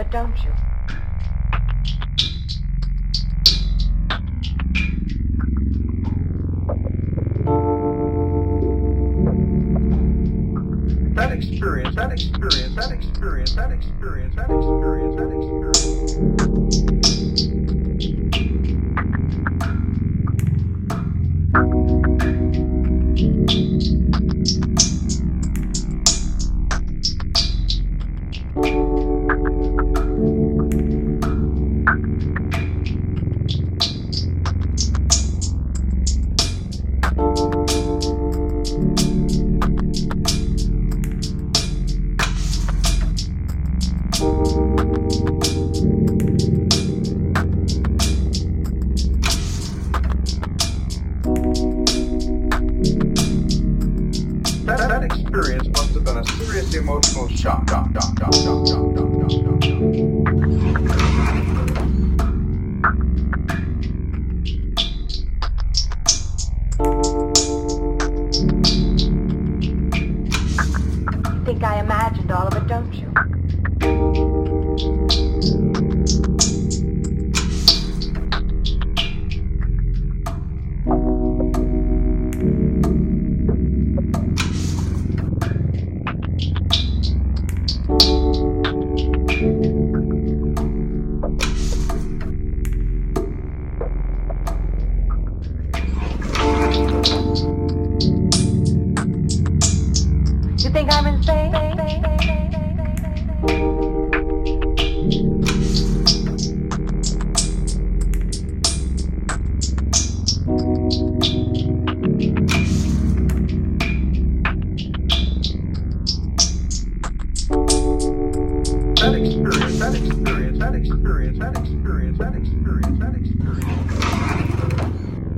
it, don't you? That experience, that experience, that experience, that experience, that experience, that experience. That experience must have been a serious emotional shock. You think I imagined all of it, don't you? You think I'm insane? That experience, that experience, that experience, that experience, that experience, that experience.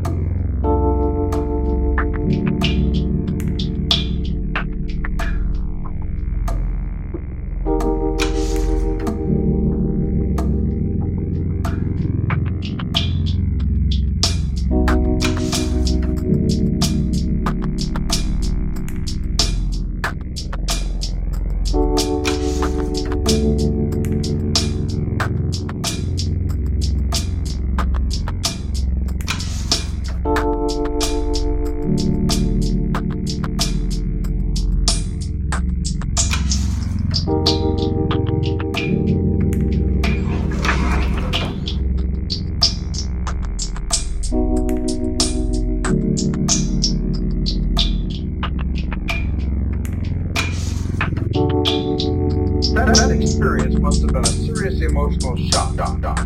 That experience must have been a serious emotional shock.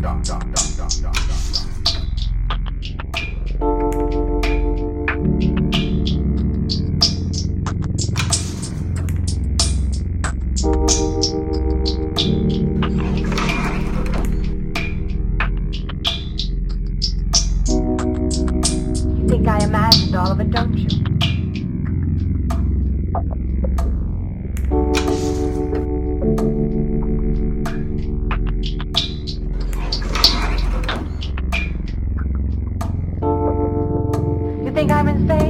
You think I imagined all of it, don't you? You think I'm insane?